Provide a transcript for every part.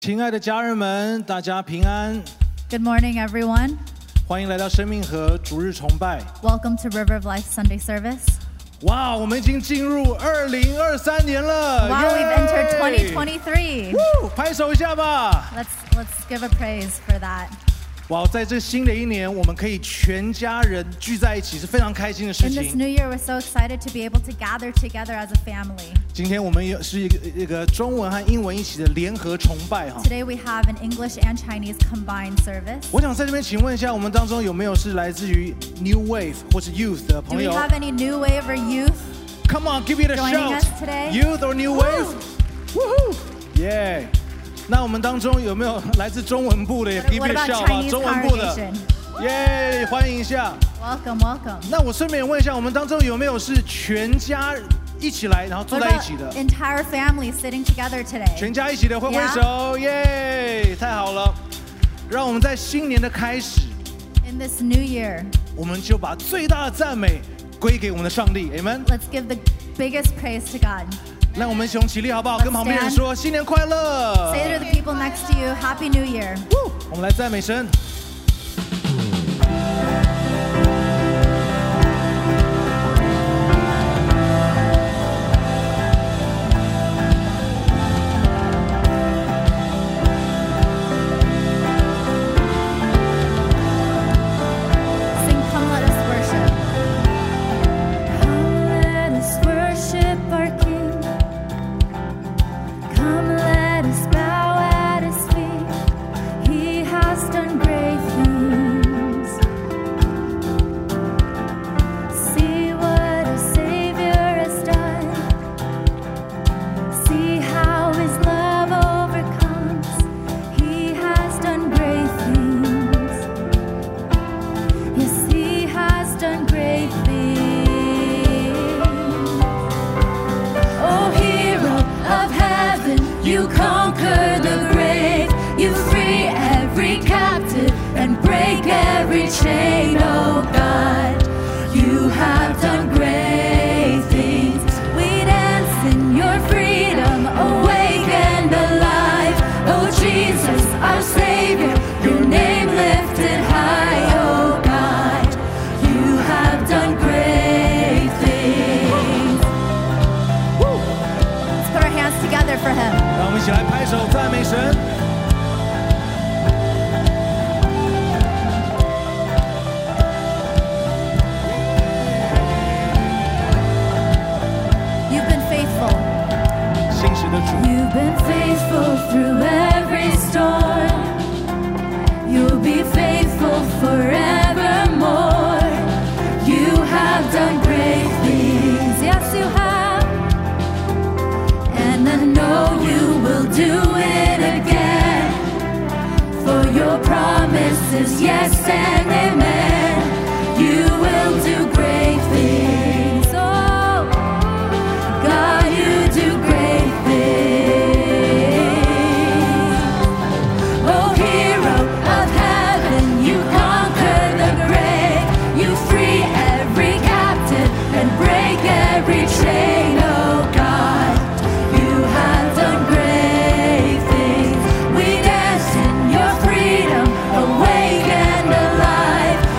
亲爱的家人们，大家平安。 Good morning, everyone. 欢迎来到生命河主日崇拜。 Welcome to River of Life Sunday service. 哇，我们已经进入2023年了。 Wow, we've entered 2023. 拍手一下吧。 Let's give a praise for that. 哇，在这新的一年，我们可以全家人聚在一起，是非常开心的事 In this 情。 new year, we're so excited to be able to gather together as a family. 今天我们也是一个中文和英文一起的联合崇拜哈。 Today, we have an English and Chinese combined service. 我想在这边请问一下，我们当中有没有是来自于 New Wave 或是 Youth 的 Do 朋 we 友 have any new wave or youth? ？Come on, give it a joining shout. us today? Youth or New Wave? Woohoo! Yeah. 那我们当中有没有来自中文部的？也 give What it a about shout 吧， Chinese 中文部的。 congregation? 耶，欢迎一下。 Welcome, welcome. 那我顺便问一下，我们当中有没有是全家一起来，然后坐 What 在一 about 起的？ entire family sitting together today? 全家一起的，挥挥手，耶，太好了！让我们在新年的开始， In this new year, 我们就把最大的赞美归给我们的上帝，Amen。 let's give the biggest praise to God. 让我们一起起立好不好？跟旁边人说新年快乐！ Say to the people next to you, Happy New Year. 我们来赞美神。 Sing, Come Let Us Worship. Come let us worship our King. Come let us bow at His feet. He has done great things. See what a Savior has done. See how His love overcomes. He has done great things. Yes, He has done great things. Oh, hero of heaven, you conquer the grave. You free every captive and break every chain. Oh God, you have done great things. We dance in your freedom, awake and alive. Oh Jesus, our Savior, your name lifted high. Oh God, you have done great things. Let's put our hands together for Him. 让我们一起来拍手赞美神。 You've been faithful. 信实的主， You've been faithful through every storm. You'll be faithful forevermore. You have done great things. Yes, you have. And I know you will do it again. For your promises, yes and amen. You will do great things. Oh, God, you do great things. Oh, hero of heaven, you conquer the grave. You free every captive and break every chain. Oh, God, you have done great things. We dance in your freedom, awake and alive.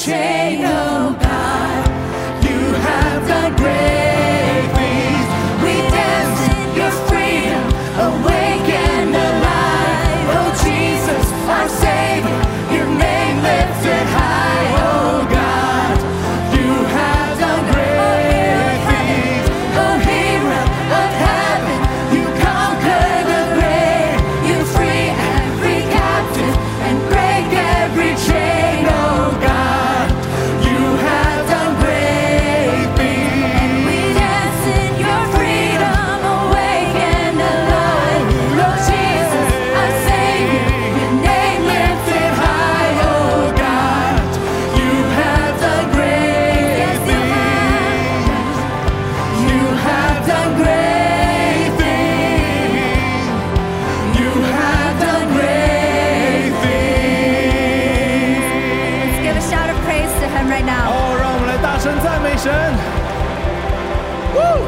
chain, oh God. You have done great things. We dance in your freedom, awake and alive. Oh Jesus, our Savior, your name lifted high, oh God. You have done great things. Oh hero of heaven, you conquer the grave. You free every captive and break every chain, oh God. You have done great things. And we dance in your freedom, awake and alive. Lord Jesus, our Savior, your name lifted high, oh God. You have done great things. You have done great things. You have done great things. Let's give a shout of praise to him right now. 哦，让我们来大声赞美神。Woo！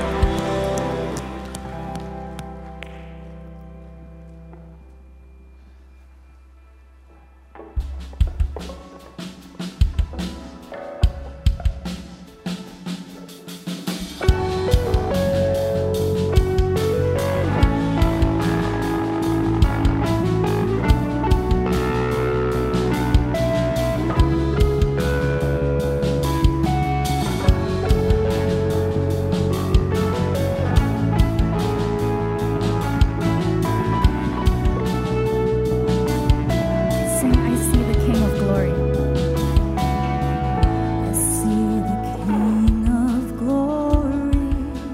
Sing, I see the King of Glory. I see the King of Glory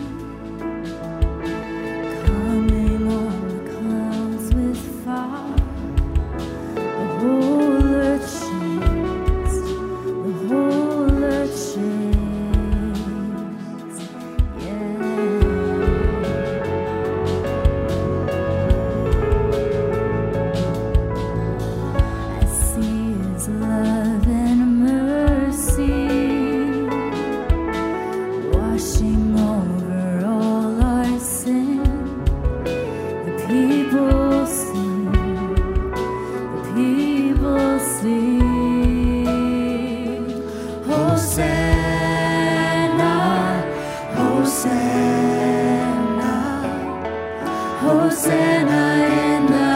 coming on the clouds with fire. The whole earth shakes. The whole earth shakes. Yeah. I see his love and mercy washing over all our sin. The people sing, the people sing. Hosanna, Hosanna, Hosanna in the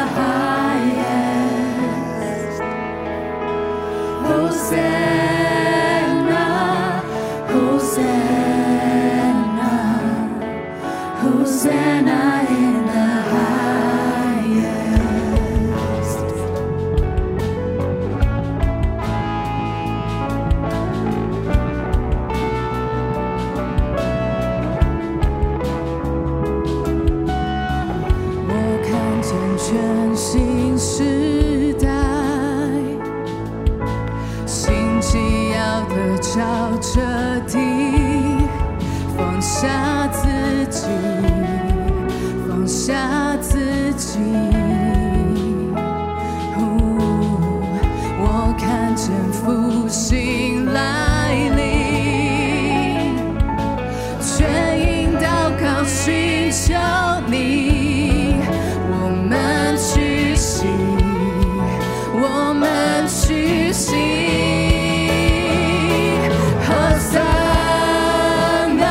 highest. Hosanna, Hosanna, Hosanna in the highest.我看见全新时代，新奇要的照彻底，放下自己，放下自己。我看见复兴来临，全因祷告寻求你，我们屈膝，我们屈膝。Hosanna,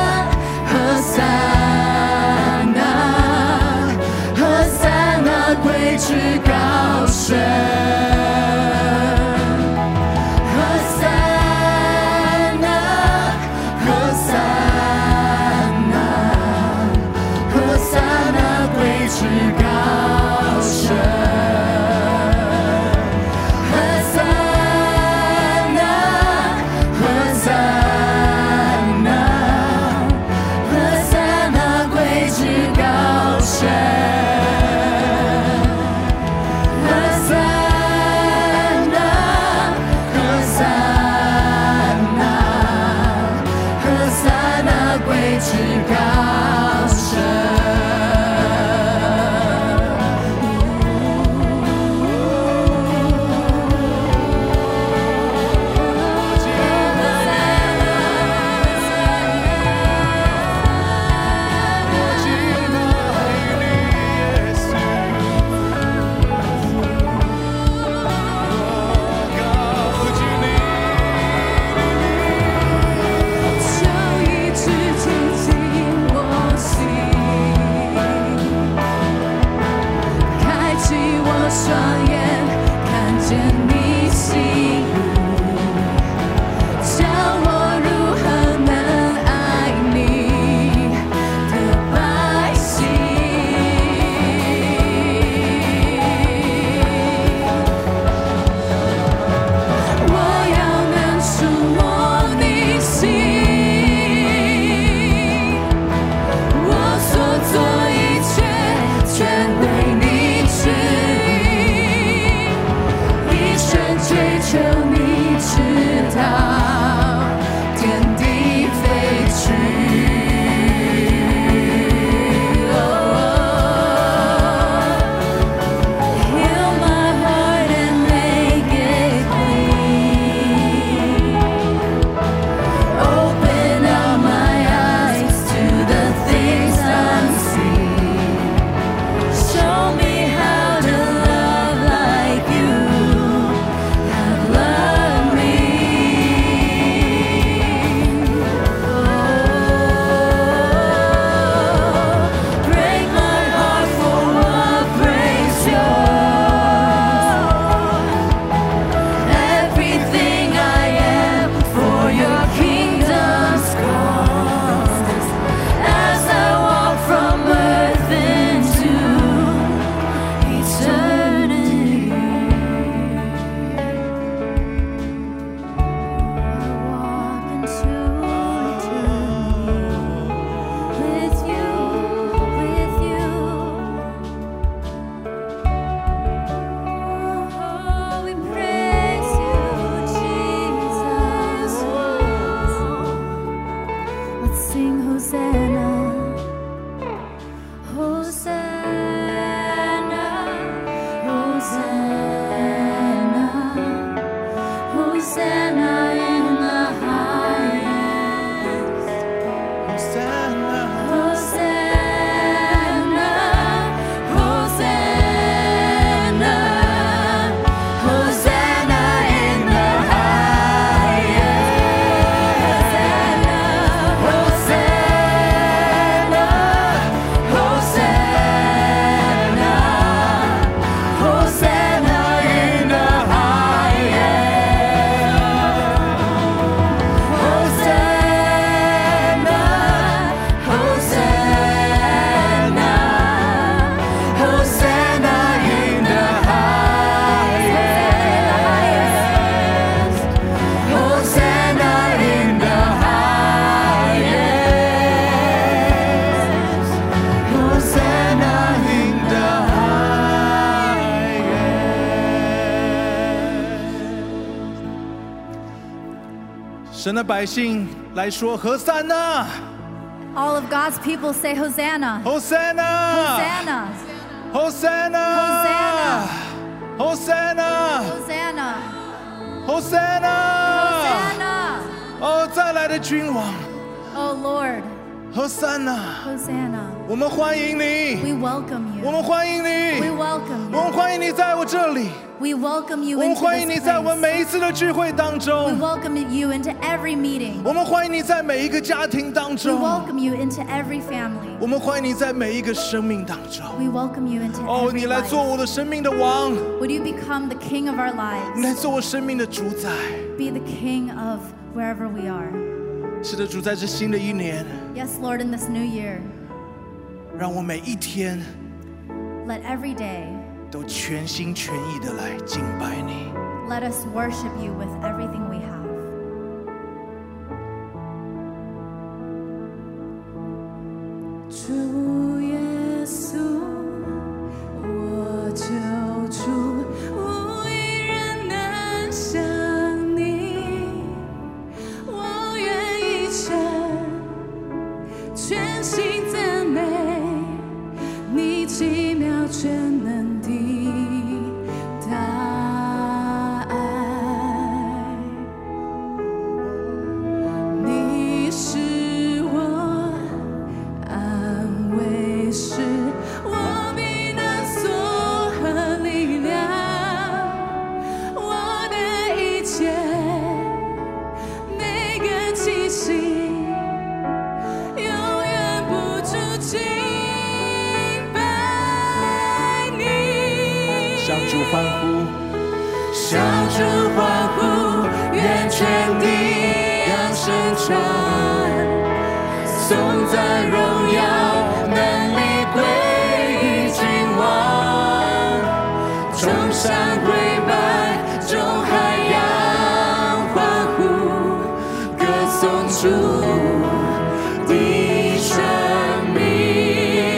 Hosanna, Hosanna 归至高神。Hosanna, Hosanna, Hosanna 归至高神。Hosanna, Hosanna, Hosanna 归至高神。Hosanna, Hosanna, Hosanna 归至高神。 神的百姓来说和散那 All of God's people say Hosanna. Hosanna Hosanna. Hosanna Hosanna. Hosanna Hosanna. Hosanna Hosanna. 哦，再来的君王 Oh Lord. Hosanna Hosanna. 我们欢迎你 We welcome 我 you. 们欢迎 We 你 welcome 我们 you. 欢迎你在我这里 We welcome you 我们 into 欢迎你 this 在我们 place. 每一次的聚会当 We 中 welcome you into every meeting. 我们欢迎你在每一个家庭当 We 中 welcome you into every family. 我们欢迎你在每一个生命当中 We welcome you into 哦， every 你来 life. 做我的生命的王 Would you become the king of our 你来 lives? 做我生命的主宰 Be the king of wherever we are. 是的，主，在这新的一年 Yes, Lord, in this new year, 让我每一天 let every day 都全心全意的来敬拜你 let us worship you with everything we have. 主耶稣，我救主，无一人能像你。我愿一生全心赞美你奇妙全能的大爱。你是我安慰，是我避难所和力量，我的一切，每个气息，永远不住敬拜你。 向主欢呼向主欢呼，愿全地扬声传，颂赞荣耀能力归于君王，众山跪拜，众海洋欢呼，歌颂主的生命。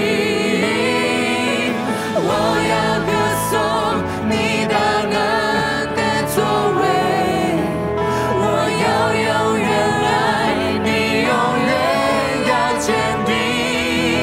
我要歌颂你大能的作为，我要永远爱你，永远要坚定。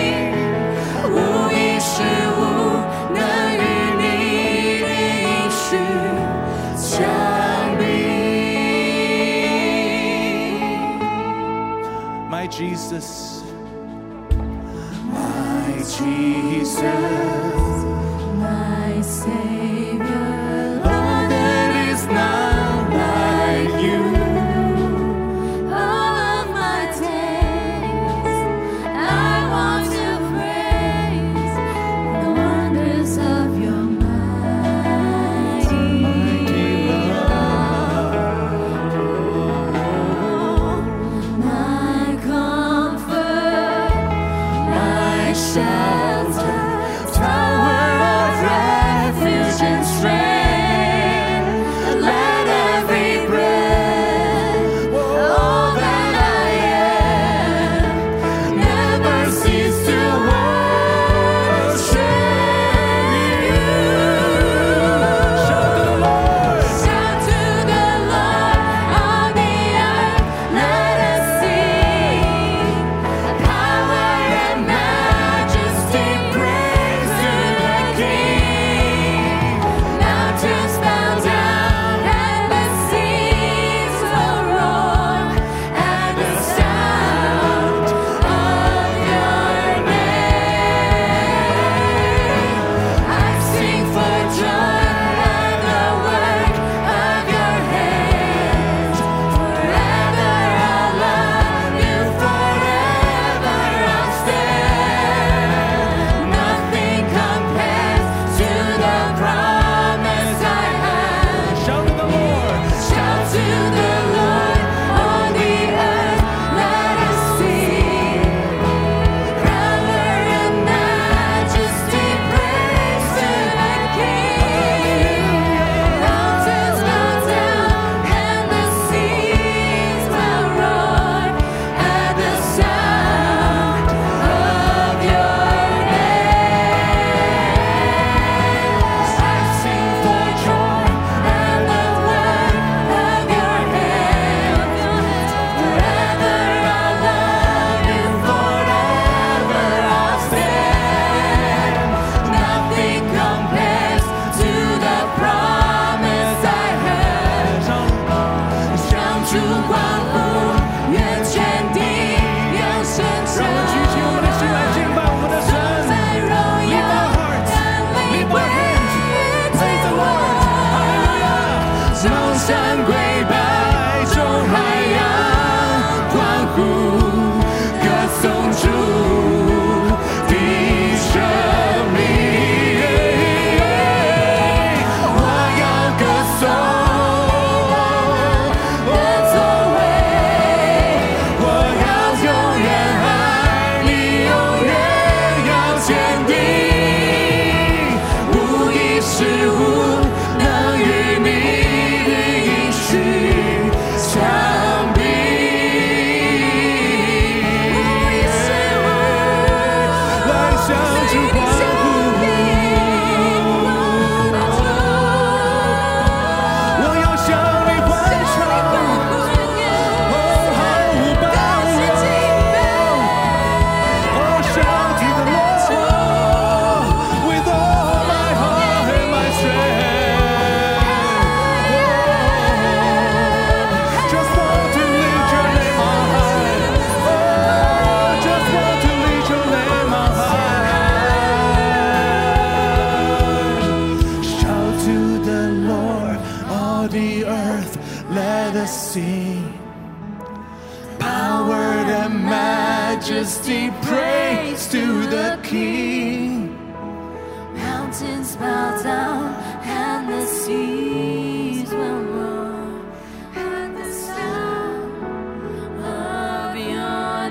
majesty, praise to the King. Mountains bow down and the seas will roar at the sound of your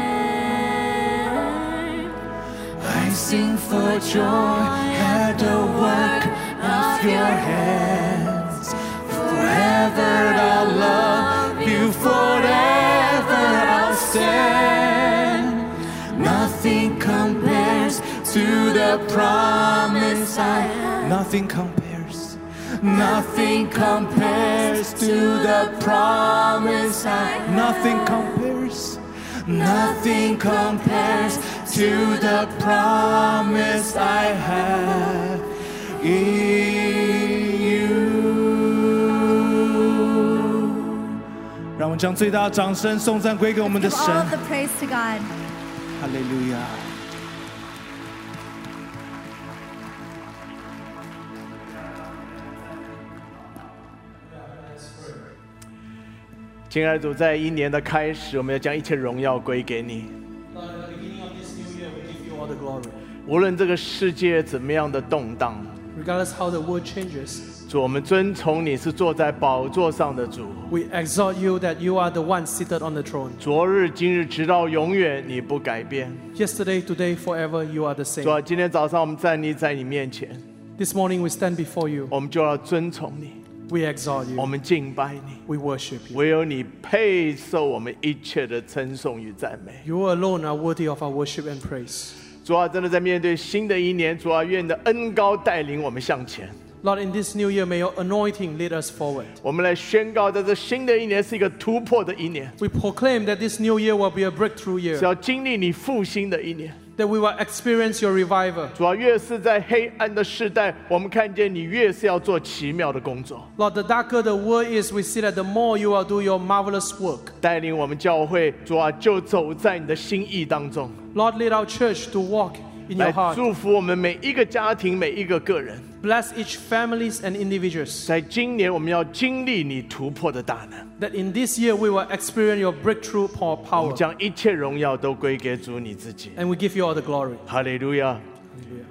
name. I sing for joy at the work of your hands. Forever I'll love you, forever I'll stand. Nothing compares to the promise I have. Nothing compares. Nothing compares to the promise I have. Nothing compares. Nothing compares to the promise I have in you. 让我们将最大的掌声、颂赞归给我们的 Give 神。 all of the praise to God. 哈利路亚。 亲爱的主，在一年的开始，我们要将一切荣耀归给你。 Lord, at the beginning of this new year, we give you all the glory. 无论这个世界怎么样的动荡， Regardless how the world changes, 主，我们尊崇你是坐在宝座上的主。 we exalt you that you are the one seated on the throne. 昨日、今日，直到永远，你不改变。 Yesterday, today, forever, you are the 主啊， same. 今天早上我们站立在你面前， This morning, we stand before you. 我们就要尊崇你， We exalt 我 you. 们敬拜你。 We worship you. 唯有你配受我们一切的称颂与赞美。 You alone are worthy of our worship and praise. 主啊，真的在面对新的一年，主啊，愿你的恩膏带领我们向前。 Lord, in this new year, may your anointing lead us forward. 我们来宣告，在这新的一年是一个突破的一年， We proclaim that this new year will be a breakthrough 是 year, 要经历你复兴的一年。 that we will experience your revival. 主啊，越是在黑暗的世代，我们看见你越是要做奇妙的工作， Lord, the darker the world is, we see that the more you will do your marvelous work. 带领我们教会。主啊，就走在你的心意当中， Lord, lead our church to walk in 来 your heart. 祝福我们每一个家庭、每一个个人。 Bless each families and individuals. 在今年，我们要经历你突破的大能， That in this year we will experience your breakthrough 我 power. 们将一切荣耀都归给主你自己。 And we give you all the glory. 哈利路亚。